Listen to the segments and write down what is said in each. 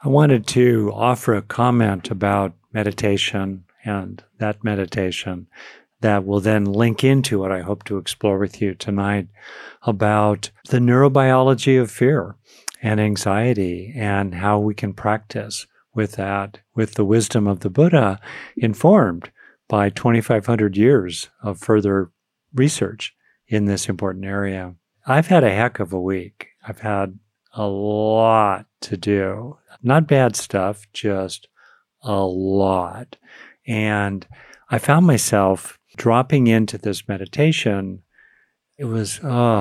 I wanted to offer a comment about meditation and that meditation that will then link into what I hope to explore with you tonight about the neurobiology of fear and anxiety and how we can practice with that, with the wisdom of the Buddha, informed by 2,500 years of further research in this important area. I've had a heck of a week. I've had a lot to do. Not bad stuff, just a lot. And I found myself dropping into this meditation. It was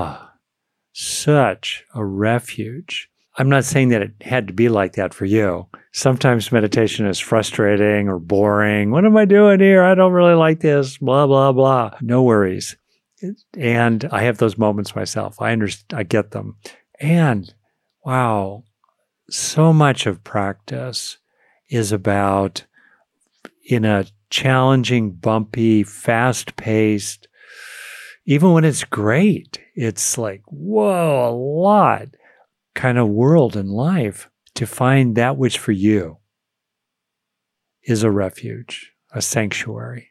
such a refuge. I'm not saying that it had to be like that for you. Sometimes meditation is frustrating or boring. What am I doing here? I don't really like this, blah, blah, blah. No worries. And I have those moments myself. I get them. And wow, so much of practice is about, in a challenging, bumpy, fast-paced, even when it's great, it's like, whoa, a lot kind of world and life, to find that which for you is a refuge, a sanctuary.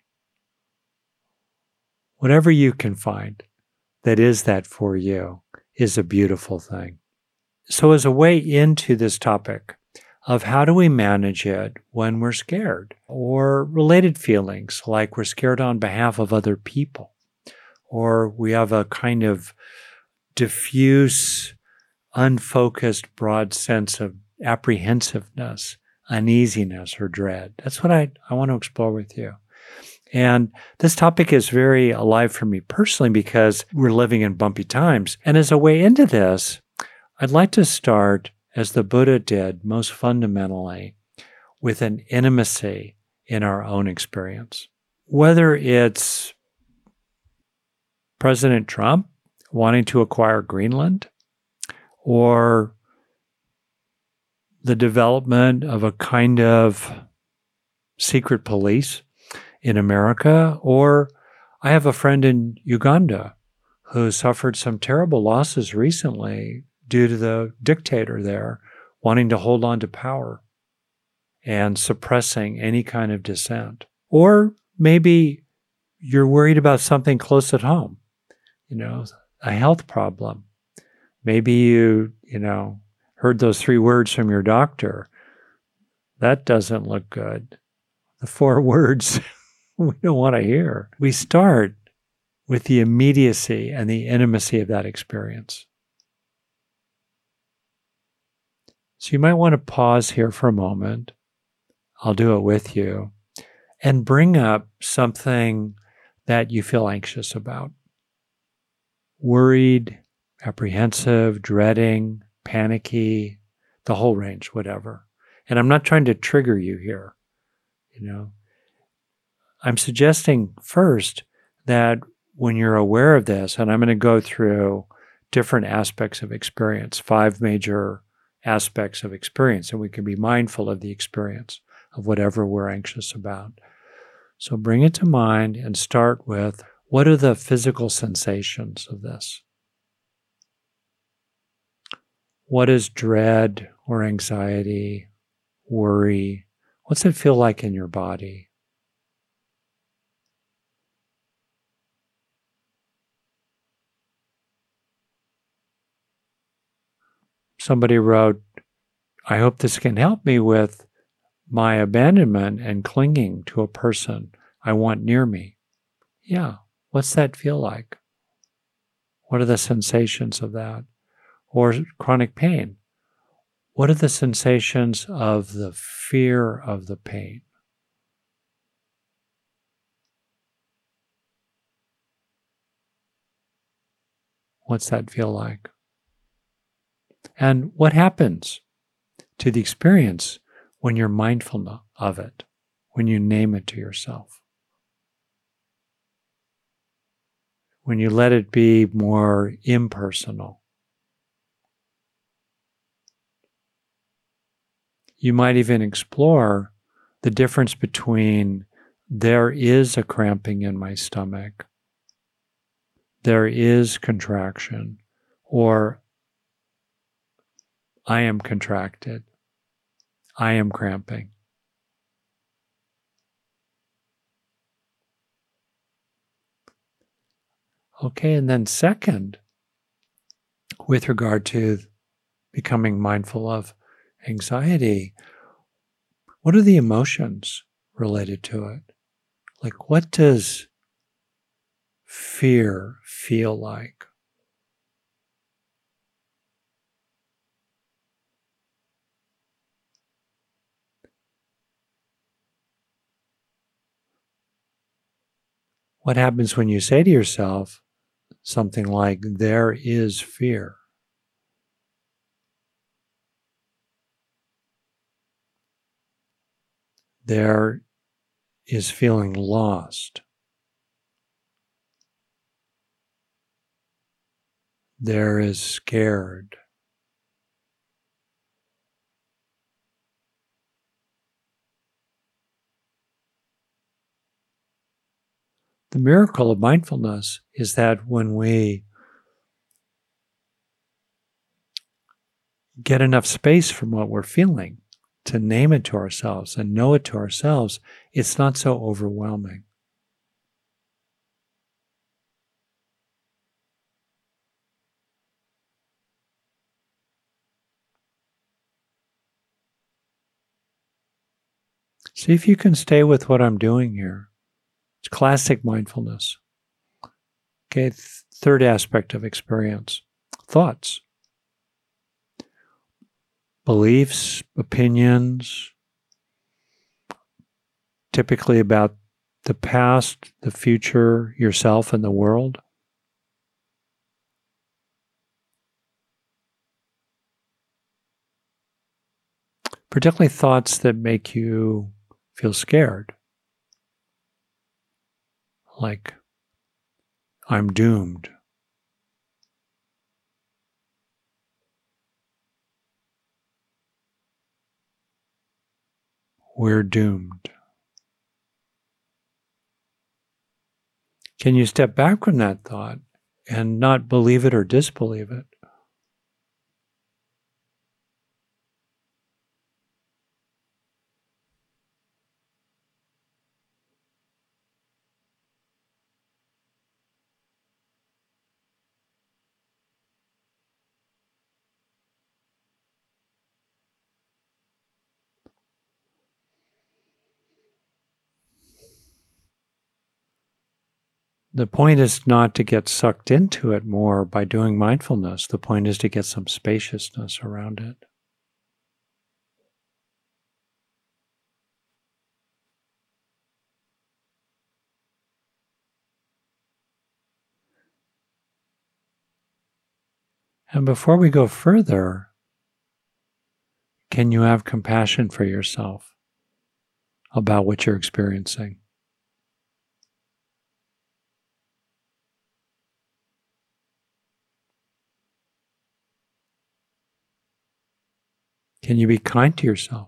Whatever you can find that is that for you is a beautiful thing. So as a way into this topic of how do we manage it when we're scared, or related feelings like we're scared on behalf of other people, or we have a kind of diffuse, unfocused, broad sense of apprehensiveness, uneasiness, or dread. That's what I want to explore with you. And this topic is very alive for me personally because we're living in bumpy times. And as a way into this, I'd like to start, as the Buddha did most fundamentally, with an intimacy in our own experience. Whether it's President Trump wanting to acquire Greenland, or the development of a kind of secret police in America, or I have a friend in Uganda who suffered some terrible losses recently due to the dictator there wanting to hold on to power and suppressing any kind of dissent. Or maybe you're worried about something close at home, a health problem. Maybe you heard those 3 words from your doctor. That doesn't look good. The 4 words we don't want to hear. We start with the immediacy and the intimacy of that experience. So you might want to pause here for a moment. I'll do it with you. And bring up something that you feel anxious about. Worried, apprehensive, dreading, panicky, the whole range, whatever. And I'm not trying to trigger you here. I'm suggesting first that when you're aware of this, and I'm going to go through different aspects of experience, 5 major aspects of experience, and we can be mindful of the experience of whatever we're anxious about. So bring it to mind and start with, what are the physical sensations of this? What is dread or anxiety, worry? What's it feel like in your body? Somebody wrote, I hope this can help me with my abandonment and clinging to a person I want near me. Yeah, what's that feel like? What are the sensations of that? Or chronic pain. What are the sensations of the fear of the pain? What's that feel like? And what happens to the experience when you're mindful of it, when you name it to yourself? When you let it be more impersonal. You might even explore the difference between there is a cramping in my stomach, there is contraction, or I am contracted, I am cramping. Okay, and then second, with regard to becoming mindful of anxiety, what are the emotions related to it? Like, what does fear feel like? What happens when you say to yourself something like, there is fear? There is feeling lost. There is scared. The miracle of mindfulness is that when we get enough space from what we're feeling to name it to ourselves and know it to ourselves, it's not so overwhelming. See if you can stay with what I'm doing here. It's classic mindfulness. Okay, third aspect of experience, thoughts, beliefs, opinions, typically about the past, the future, yourself, and the world. Particularly thoughts that make you feel scared, like, I'm doomed. We're doomed. Can you step back from that thought and not believe it or disbelieve it? The point is not to get sucked into it more by doing mindfulness. The point is to get some spaciousness around it. And before we go further, can you have compassion for yourself about what you're experiencing? Can you be kind to yourself?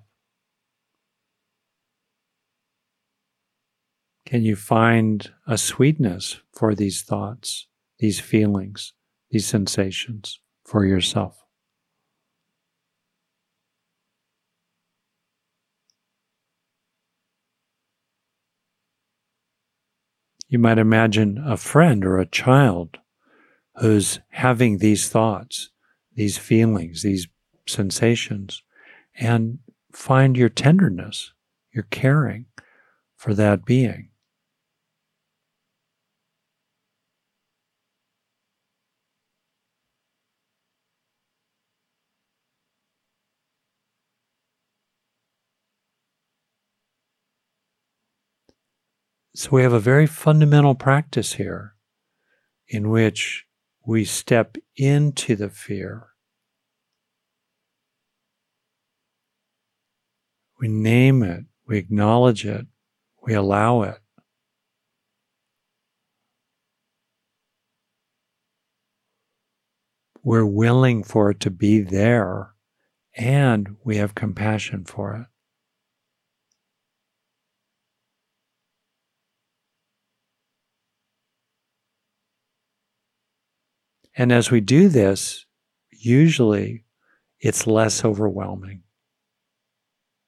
Can you find a sweetness for these thoughts, these feelings, these sensations for yourself? You might imagine a friend or a child who's having these thoughts, these feelings, these sensations, and find your tenderness, your caring for that being. So we have a very fundamental practice here in which we step into the fear. We name it, we acknowledge it, we allow it. We're willing for it to be there, and we have compassion for it. And as we do this, usually it's less overwhelming.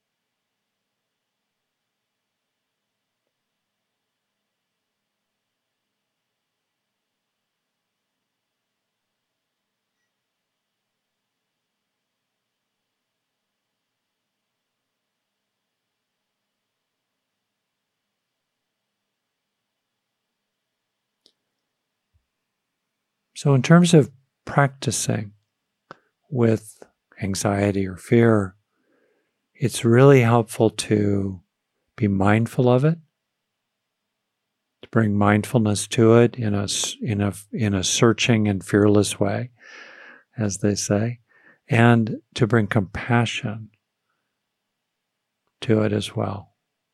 So in terms of practicing with anxiety or fear, it's really helpful to be mindful of it, to bring mindfulness to it in a searching and fearless way, as they say, and to bring compassion to it as well.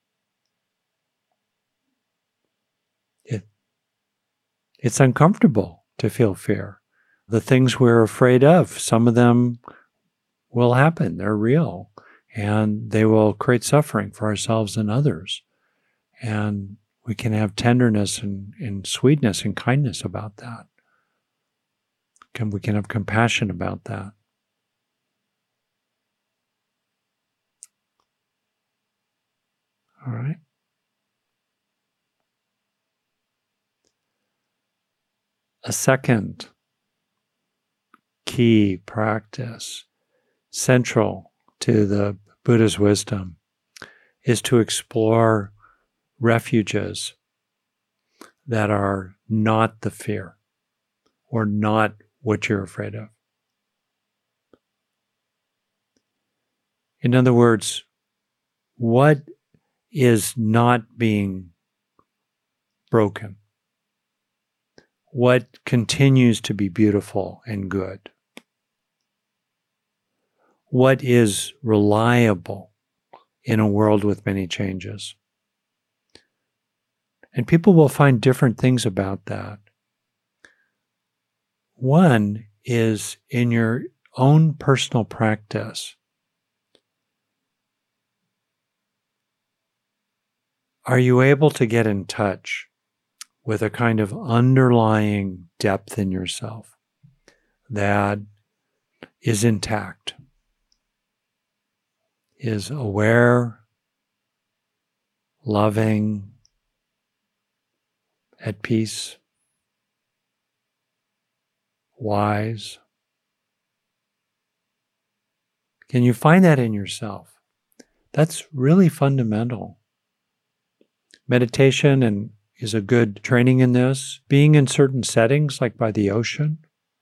It's uncomfortable to feel fear. The things we're afraid of, some of them will happen. They're real, and they will create suffering for ourselves and others. And we can have tenderness and sweetness and kindness about that. We can have compassion about that. All right. A second key practice, central to the Buddha's wisdom, is to explore refuges that are not the fear or not what you're afraid of. In other words, what is not being broken? What continues to be beautiful and good? What is reliable in a world with many changes? And people will find different things about that. One is in your own personal practice. Are you able to get in touch with a kind of underlying depth in yourself that is intact, is aware, loving, at peace, wise? Can you find that in yourself? That's really fundamental. Meditation is a good training in this. Being in certain settings, like by the ocean,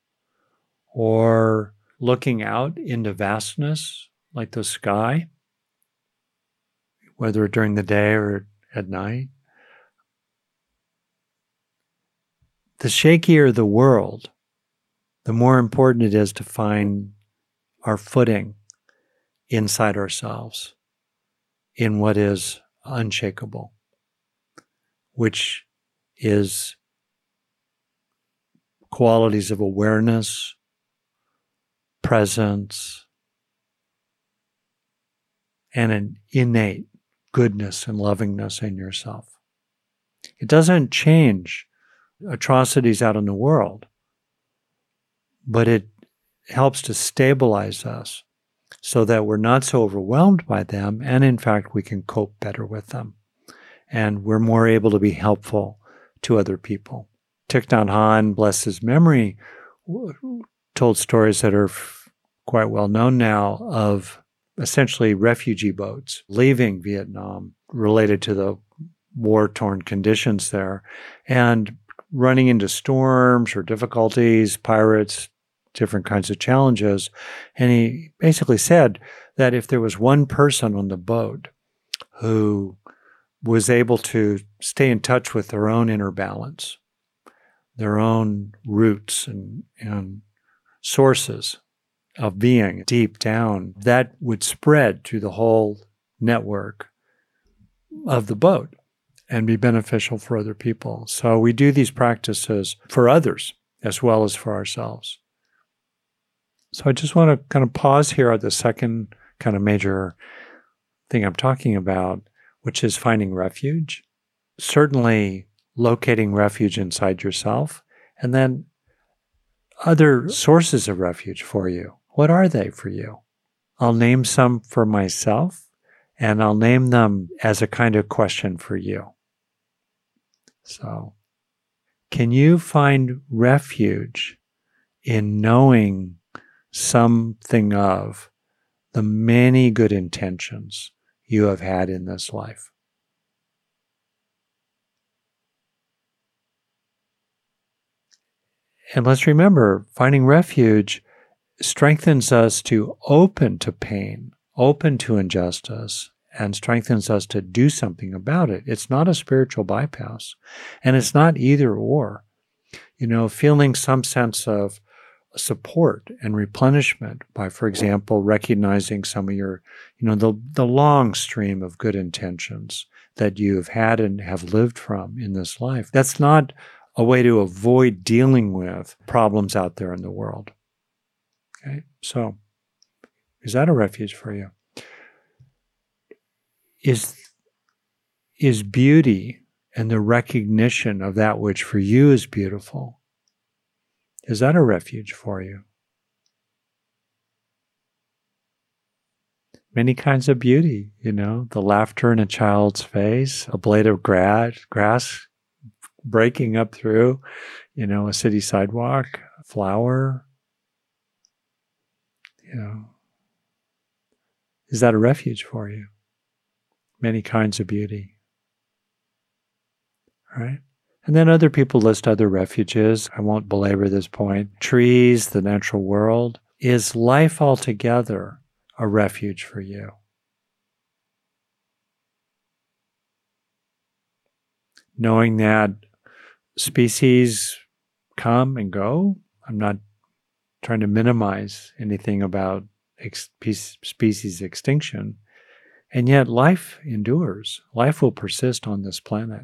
or looking out into vastness, like the sky, whether during the day or at night. The shakier the world, the more important it is to find our footing inside ourselves in what is unshakable, which is qualities of awareness, presence, and an innate goodness and lovingness in yourself. It doesn't change atrocities out in the world, but it helps to stabilize us so that we're not so overwhelmed by them, and in fact, we can cope better with them. And we're more able to be helpful to other people. Thich Nhat Hanh, bless his memory, told stories that are quite well known now of essentially refugee boats leaving Vietnam related to the war-torn conditions there and running into storms or difficulties, pirates, different kinds of challenges. And he basically said that if there was one person on the boat who was able to stay in touch with their own inner balance, their own roots and sources of being deep down, that would spread through the whole network of the boat and be beneficial for other people. So we do these practices for others as well as for ourselves. So I just want to kind of pause here at the second kind of major thing I'm talking about, which is finding refuge. Certainly locating refuge inside yourself, and then other sources of refuge for you. What are they for you? I'll name some for myself, and I'll name them as a kind of question for you. So, can you find refuge in knowing something of the many good intentions you have had in this life? And let's remember, finding refuge strengthens us to open to pain, open to injustice, and strengthens us to do something about it. It's not a spiritual bypass, and it's not either or. Feeling some sense of support and replenishment by, for example, recognizing some of your, the long stream of good intentions that you've had and have lived from in this life. That's not a way to avoid dealing with problems out there in the world. Okay, so is that a refuge for you? Is beauty and the recognition of that which for you is beautiful, is that a refuge for you? Many kinds of beauty, the laughter in a child's face, a blade of grass breaking up through, a city sidewalk, a flower, Is that a refuge for you? Many kinds of beauty. All right? And then other people list other refuges. I won't belabor this point. Trees, the natural world. Is life altogether a refuge for you? Knowing that species come and go. I'm not trying to minimize anything about species extinction. And yet life endures. Life will persist on this planet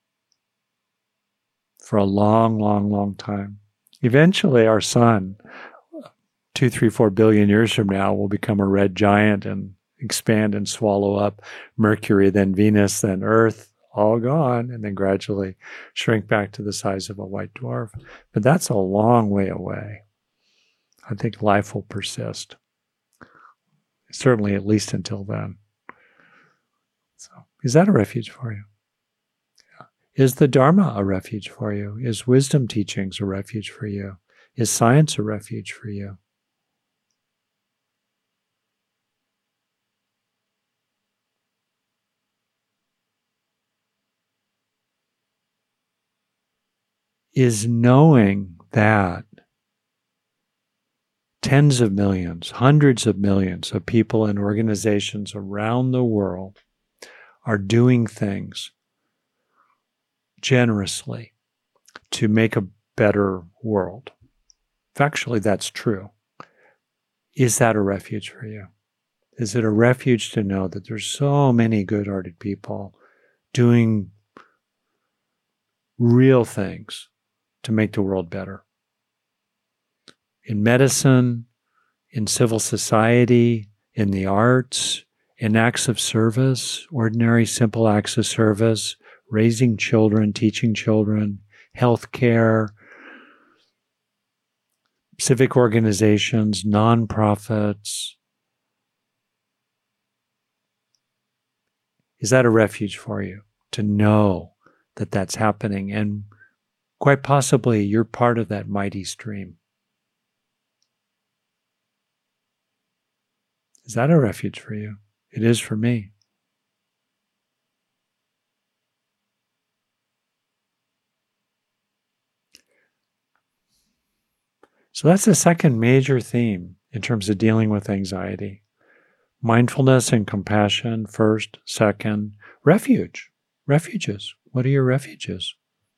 for a long, long, long time. Eventually our sun, 2, 3, 4 billion years from now, will become a red giant and expand and swallow up Mercury, then Venus, then Earth, all gone, and then gradually shrink back to the size of a white dwarf. But that's a long way away. I think life will persist. Certainly at least until then. So, is that a refuge for you? Yeah. Is the Dharma a refuge for you? Is wisdom teachings a refuge for you? Is science a refuge for you? Is knowing that tens of millions, hundreds of millions of people and organizations around the world are doing things generously to make a better world. Factually, that's true. Is that a refuge for you? Is it a refuge to know that there's so many good-hearted people doing real things to make the world better? In medicine, in civil society, in the arts, in acts of service, ordinary simple acts of service, raising children, teaching children, healthcare, civic organizations, nonprofits. Is that a refuge for you to know that that's happening? And quite possibly you're part of that mighty stream. Is that a refuge for you? It is for me. So that's the second major theme in terms of dealing with anxiety. Mindfulness and compassion first. Second, refuge. Refuges. What are your refuges?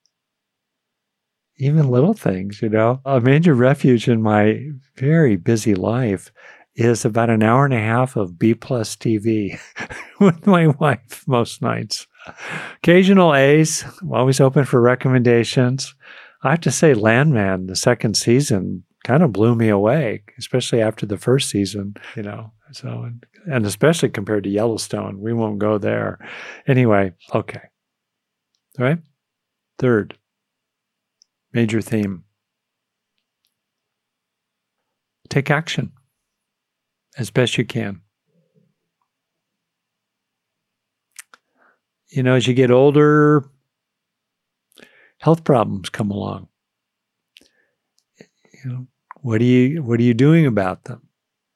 Even little things, A major refuge in my very busy life is about an hour and a half of B+ TV with my wife most nights. Occasional A's, I'm always open for recommendations. I have to say, Landman, the second season, kind of blew me away, especially after the first season, So, and especially compared to Yellowstone. We won't go there. Anyway, okay. All right. Third major theme. Take action as best you can. As you get older, health problems come along. What are you doing about them?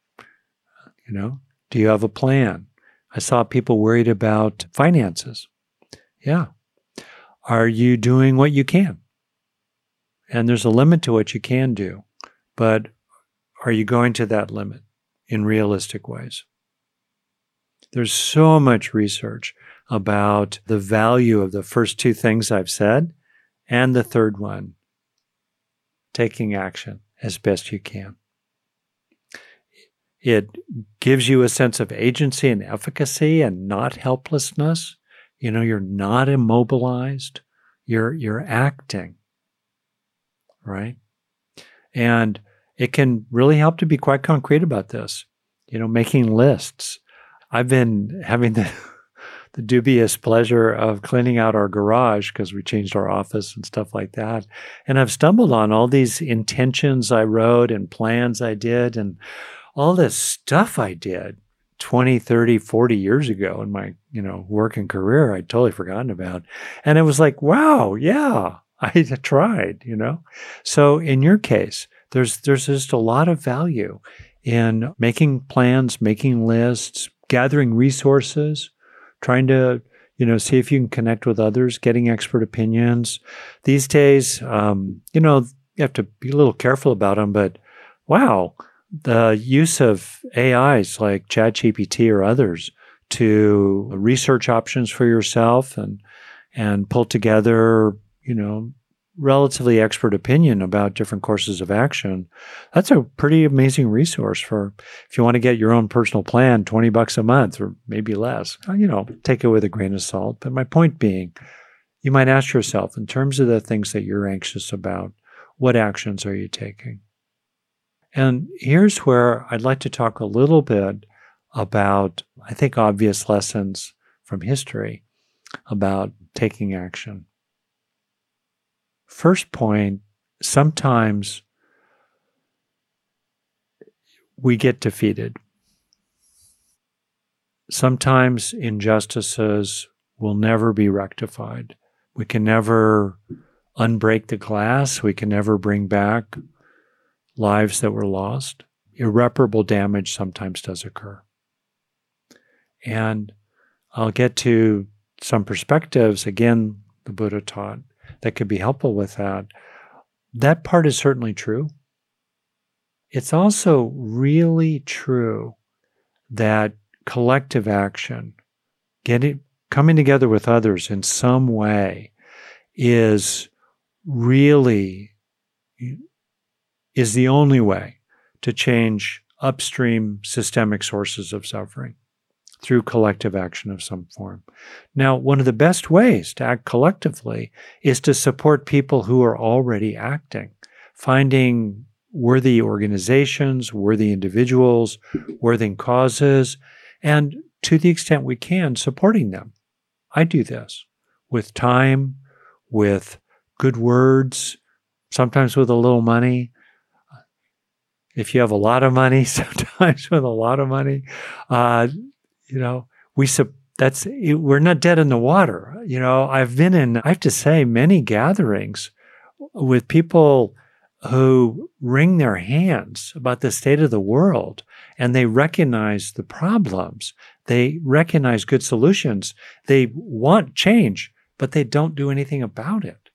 Do you have a plan? I saw people worried about finances. Yeah. Are you doing what you can? And there's a limit to what you can do. But are you going to that limit in realistic ways? There's so much research about the value of the first two things I've said and the third one, taking action as best you can. It gives you a sense of agency and efficacy and not helplessness. You're not immobilized. You're acting, right? And it can really help to be quite concrete about this, making lists. I've been having the dubious pleasure of cleaning out our garage because we changed our office and stuff like that. And I've stumbled on all these intentions I wrote and plans I did and all this stuff I did 20, 30, 40 years ago in my, work and career I'd totally forgotten about. And it was like, wow, yeah, I tried, So in your case, there's just a lot of value in making plans, making lists, gathering resources, trying to, see if you can connect with others, getting expert opinions. These days, you have to be a little careful about them, but wow, the use of AIs like ChatGPT or others to research options for yourself and pull together, relatively expert opinion about different courses of action. That's a pretty amazing resource for if you want to get your own personal plan, $20 a month or maybe less. Take it with a grain of salt. But my point being, you might ask yourself, in terms of the things that you're anxious about, what actions are you taking? And here's where I'd like to talk a little bit about, I think, obvious lessons from history about taking action. First point, sometimes we get defeated. Sometimes injustices will never be rectified. We can never unbreak the glass. We can never bring back lives that were lost. Irreparable damage sometimes does occur. And I'll get to some perspectives, again, the Buddha taught, that could be helpful with that. That part is certainly true. It's also really true that collective action, coming together with others in some way, is the only way to change upstream systemic sources of suffering through collective action of some form. Now, one of the best ways to act collectively is to support people who are already acting, finding worthy organizations, worthy individuals, worthy causes, and to the extent we can, supporting them. I do this with time, with good words, sometimes with a little money. If you have a lot of money, sometimes with a lot of money, we're not dead in the water. I've been in, I have to say, many gatherings with people who wring their hands about the state of the world, and they recognize the problems. They recognize good solutions. They want change, but they don't do anything about it.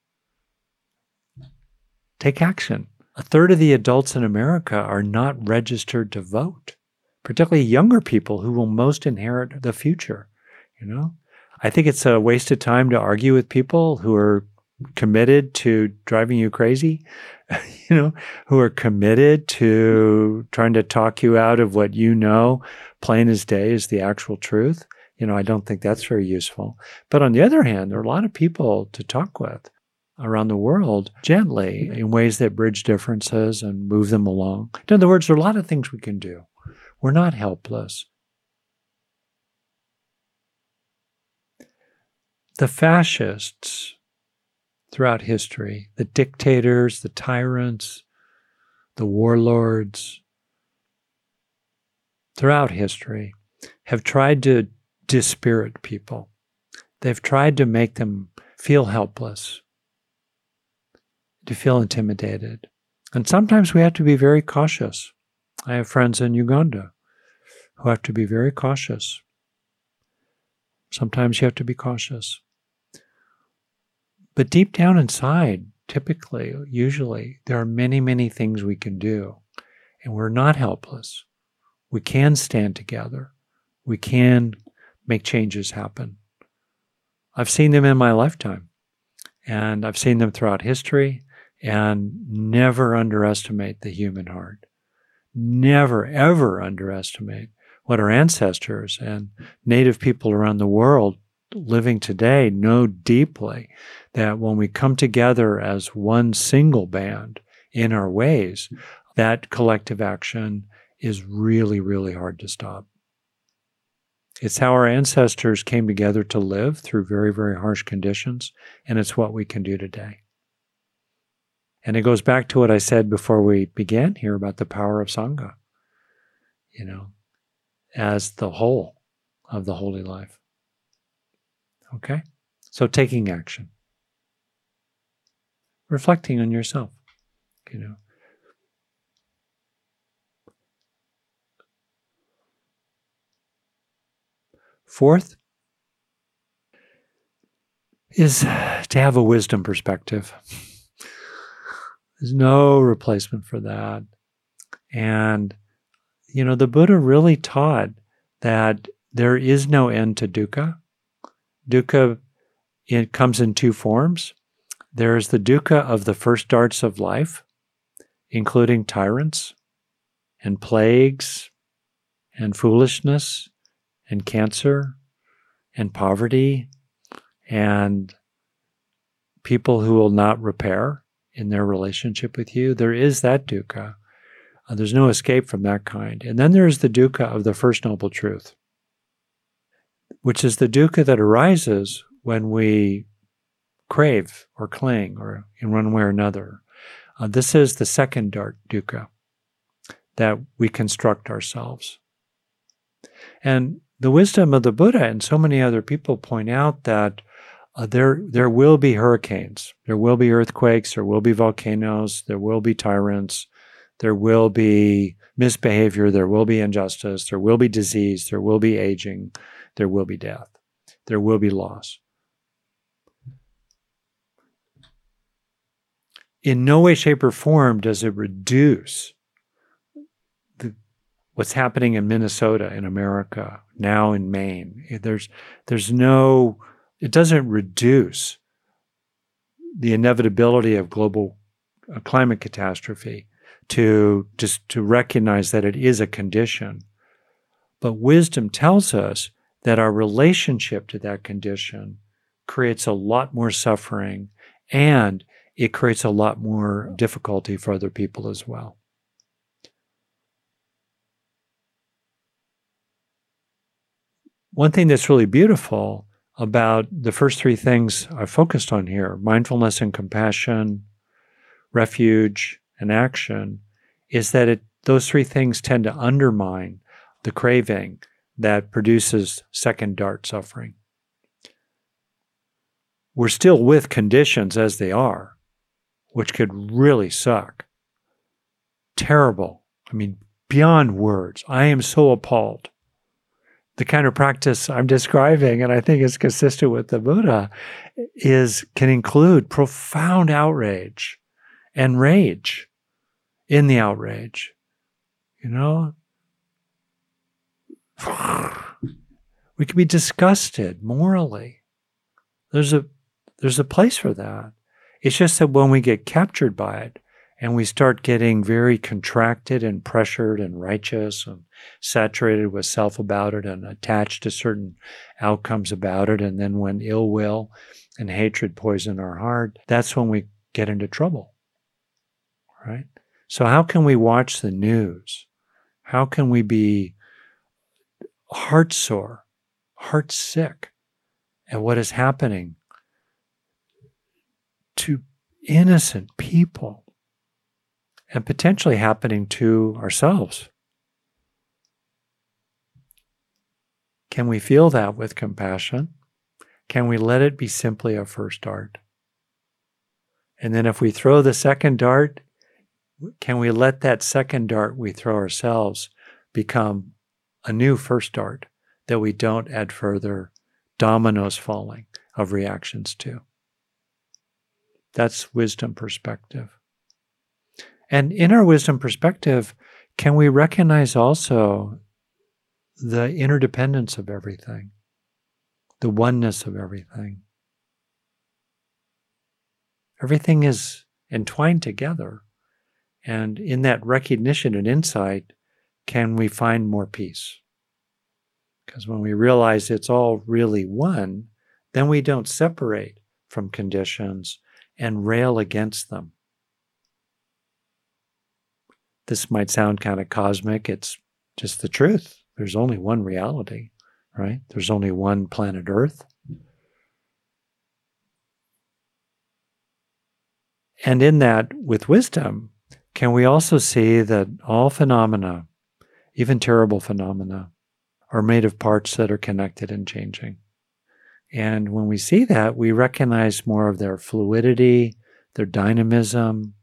Take action. A third of the adults in America are not registered to vote, particularly younger people who will most inherit the future. I think it's a waste of time to argue with people who are committed to driving you crazy, who are committed to trying to talk you out of what plain as day is the actual truth. I don't think that's very useful. But on the other hand, there are a lot of people to talk with around the world gently in ways that bridge differences and move them along. In other words, there are a lot of things we can do. We're not helpless. The fascists throughout history, the dictators, the tyrants, the warlords, throughout history, have tried to dispirit people. They've tried to make them feel helpless, to feel intimidated. And sometimes we have to be very cautious. I have friends in Uganda who have to be very cautious. Sometimes you have to be cautious. But deep down inside, usually, there are many, many things we can do, and we're not helpless. We can stand together. We can make changes happen. I've seen them in my lifetime, and I've seen them throughout history, and never underestimate the human heart. Never, ever underestimate what our ancestors and Native people around the world living today know deeply, that when we come together as one single band in our ways, that collective action is really, really hard to stop. It's how our ancestors came together to live through very, very harsh conditions, and it's what we can do today. And it goes back to what I said before we began here about the power of Sangha, as the whole of the holy life. Okay? So taking action. Reflecting on yourself, Fourth is to have a wisdom perspective. There's no replacement for that. And, the Buddha really taught that there is no end to dukkha. Dukkha, it comes in two forms. There's the dukkha of the first darts of life, including tyrants and plagues and foolishness and cancer and poverty and people who will not repair in their relationship with you. There is that dukkha. There's no escape from that kind. And then there's the dukkha of the First Noble Truth, which is the dukkha that arises when we crave or cling or in one way or another. This is the second dart dukkha that we construct ourselves. And the wisdom of the Buddha and so many other people point out that there will be hurricanes, there will be earthquakes, there will be volcanoes, there will be tyrants, there will be misbehavior, there will be injustice, there will be disease, there will be aging, there will be death, there will be loss. In no way, shape, or form does it reduce what's happening in Minnesota, in America, now in Maine. It doesn't reduce the inevitability of global climate catastrophe to recognize that it is a condition. But wisdom tells us that our relationship to that condition creates a lot more suffering, and it creates a lot more difficulty for other people as well. One thing that's really beautiful about the first three things I focused on here, mindfulness and compassion, refuge and action, is that those three things tend to undermine the craving that produces second dart suffering. We're still with conditions as they are, which could really suck. Terrible. Beyond words. I am so appalled. The kind of practice I'm describing, and I think is consistent with the Buddha, can include profound outrage and rage in the outrage. We can be disgusted morally. There's a place for that. It's just that when we get captured by it and we start getting very contracted and pressured and righteous and saturated with self about it and attached to certain outcomes about it, and then when ill will and hatred poison our heart, that's when we get into trouble, right? So how can we watch the news? How can we be heartsore, heartsick at what is happening to innocent people and potentially happening to ourselves? Can we feel that with compassion? Can we let it be simply a first dart? And then if we throw the second dart, can we let that second dart we throw ourselves become a new first dart that we don't add further dominoes falling of reactions to? That's wisdom perspective. And in our wisdom perspective, can we recognize also the interdependence of everything, the oneness of everything? Everything is entwined together. And in that recognition and insight, can we find more peace? Because when we realize it's all really one, then we don't separate from conditions and rail against them. This might sound kind of cosmic. It's just the truth. There's only one reality, right? There's only one planet Earth. And in that, with wisdom, can we also see that all phenomena, even terrible phenomena, are made of parts that are connected and changing? And when we see that, we recognize more of their fluidity, their dynamism.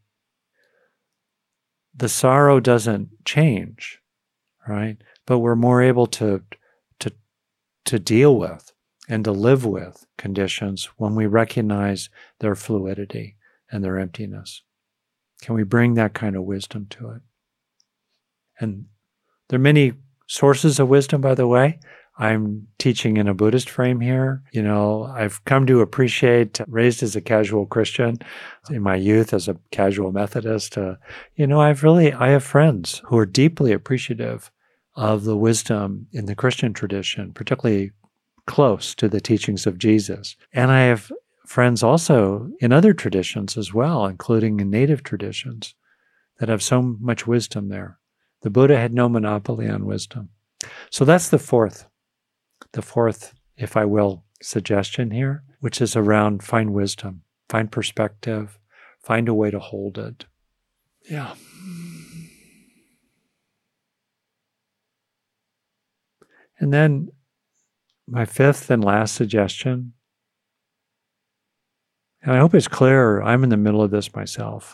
The sorrow doesn't change, right? But we're more able to deal with and to live with conditions when we recognize their fluidity and their emptiness. Can we bring that kind of wisdom to it? And there are many sources of wisdom, by the way. I'm teaching in a Buddhist frame here. You know, I've come to appreciate, raised as a casual Christian, in my youth as a casual Methodist, I have friends who are deeply appreciative of the wisdom in the Christian tradition, particularly close to the teachings of Jesus. And I have friends also in other traditions as well, including in native traditions, that have so much wisdom there. The Buddha had no monopoly on wisdom. So that's the fourth, if I will, suggestion here, which is around find wisdom, find perspective, find a way to hold it. Yeah. And then my fifth and last suggestion, and I hope it's clear, I'm in the middle of this myself.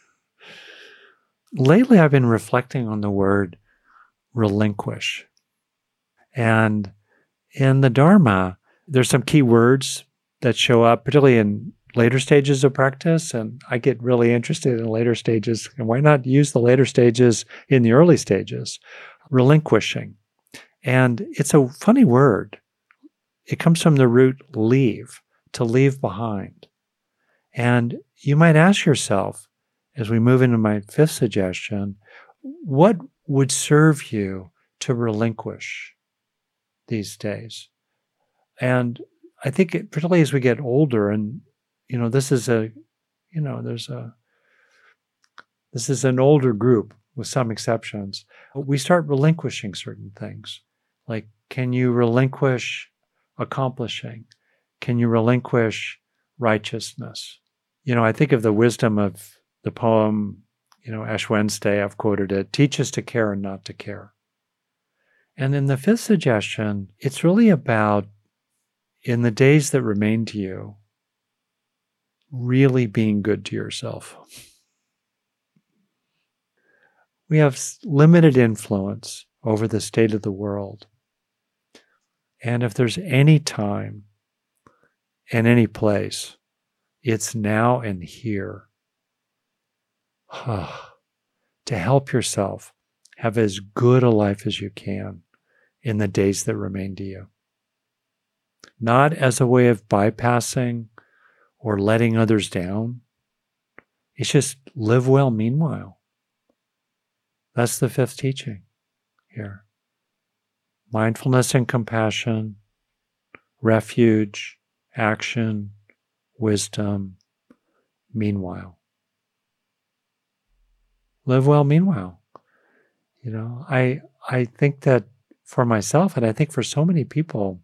Lately, I've been reflecting on the word relinquish. And in the Dharma, there's some key words that show up, particularly in later stages of practice. And I get really interested in later stages. And why not use the later stages in the early stages? Relinquishing. And it's a funny word. It comes from the root leave, to leave behind. And you might ask yourself, as we move into my fifth suggestion, what would serve you to relinquish these days? And I think particularly as we get older, and this is an older group with some exceptions, we start relinquishing certain things. Like, can you relinquish accomplishing? Can you relinquish righteousness? I think of the wisdom of the poem, Ash Wednesday, I've quoted it, teach us to care and not to care. And in the fifth suggestion, it's really about, in the days that remain to you, really being good to yourself. We have limited influence over the state of the world. And if there's any time and any place, it's now and here. To help yourself have as good a life as you can in the days that remain to you. Not as a way of bypassing or letting others down. It's just live well meanwhile. That's the fifth teaching here. Mindfulness and compassion, refuge, action, wisdom, meanwhile. Live well meanwhile. I think that for myself, and I think for so many people,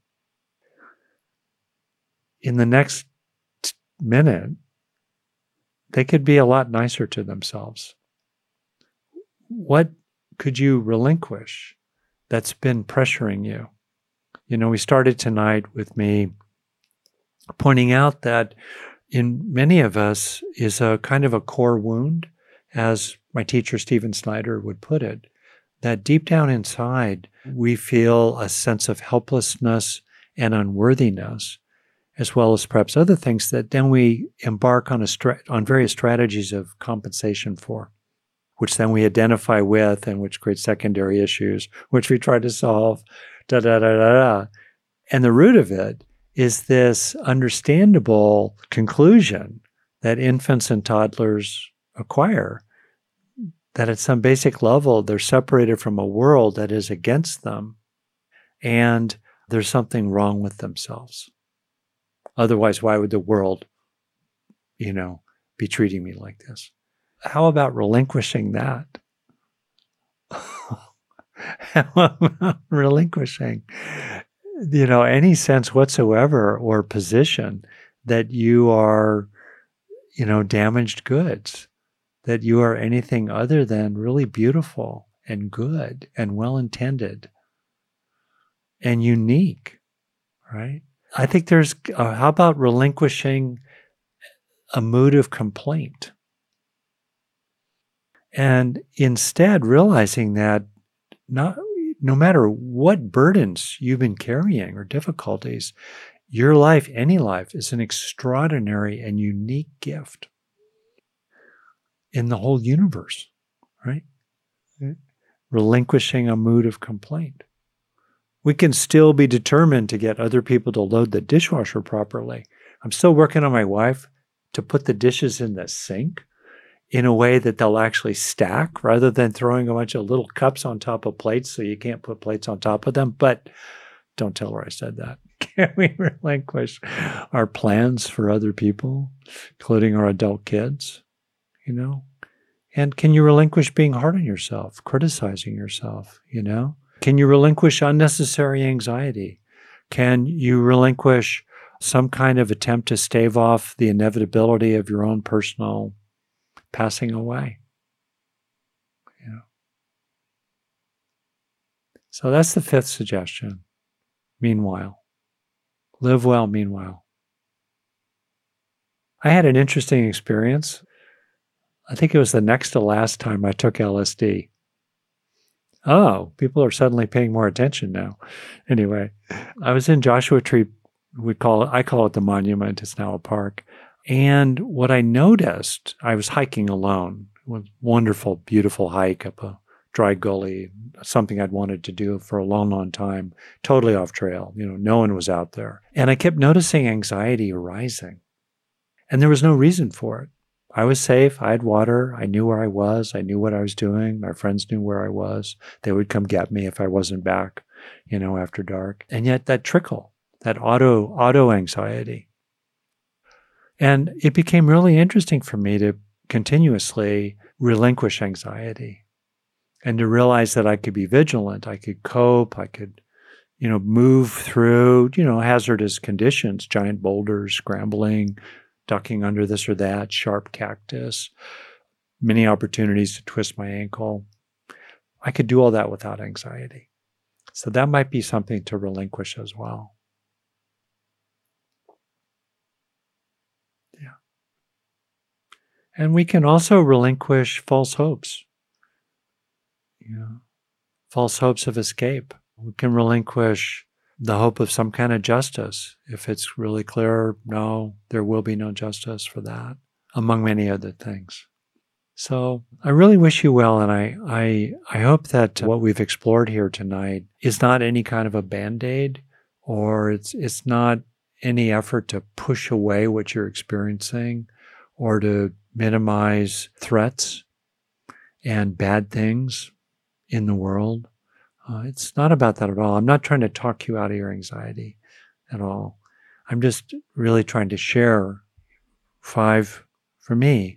in the next minute, they could be a lot nicer to themselves. What could you relinquish that's been pressuring you? We started tonight with me pointing out that in many of us is a kind of a core wound, as my teacher Stephen Snyder would put it, that deep down inside, we feel a sense of helplessness and unworthiness as well as perhaps other things that then we embark on on various strategies of compensation for, which then we identify with and which create secondary issues, which we try to solve, da da da da da. And the root of it is this understandable conclusion that infants and toddlers acquire, that at some basic level, they're separated from a world that is against them, and there's something wrong with themselves. Otherwise, why would the world, be treating me like this? How about relinquishing that? How about relinquishing, any sense whatsoever or position that you are, damaged goods, that you are anything other than really beautiful and good and well-intended and unique, right? I think there's, how about relinquishing a mood of complaint? And instead realizing that no matter what burdens you've been carrying or difficulties, your life, any life, is an extraordinary and unique gift in the whole universe, right? Relinquishing a mood of complaint. We can still be determined to get other people to load the dishwasher properly. I'm still working on my wife to put the dishes in the sink in a way that they'll actually stack rather than throwing a bunch of little cups on top of plates so you can't put plates on top of them. But don't tell her I said that. Can we relinquish our plans for other people, including our adult kids? And can you relinquish being hard on yourself, criticizing yourself, Can you relinquish unnecessary anxiety? Can you relinquish some kind of attempt to stave off the inevitability of your own personal passing away? So that's the fifth suggestion. Meanwhile, live well meanwhile. I had an interesting experience. I think it was the next to last time I took LSD. Oh, people are suddenly paying more attention now. Anyway, I was in Joshua Tree. I call it the monument. It's now a park. And what I noticed, I was hiking alone. It was a wonderful, beautiful hike up a dry gully, something I'd wanted to do for a long, long time, totally off trail. No one was out there. And I kept noticing anxiety arising. And there was no reason for it. I was safe. I had water. I knew where I was. I knew what I was doing. My friends knew where I was. They would come get me if I wasn't back, after dark. And yet that trickle, that auto anxiety. And it became really interesting for me to continuously relinquish anxiety and to realize that I could be vigilant. I could cope. I could, move through, hazardous conditions, giant boulders, scrambling, ducking under this or that, sharp cactus, many opportunities to twist my ankle. I could do all that without anxiety. So that might be something to relinquish as well. Yeah. And we can also relinquish false hopes. False hopes of escape. We can relinquish the hope of some kind of justice. If it's really clear, no, there will be no justice for that, among many other things. So I really wish you well, and I hope that what we've explored here tonight is not any kind of a Band-Aid, or it's not any effort to push away what you're experiencing or to minimize threats and bad things in the world. It's not about that at all. I'm not trying to talk you out of your anxiety at all. I'm just really trying to share 5, for me,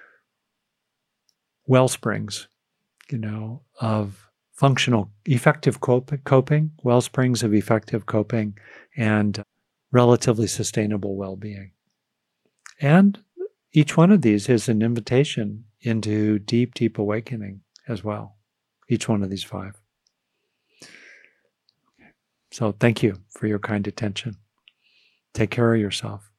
well springs, of functional, effective coping, well springs of effective coping and relatively sustainable well-being. And each one of these is an invitation into deep, deep awakening as well. Each one of these 5. So thank you for your kind attention. Take care of yourself.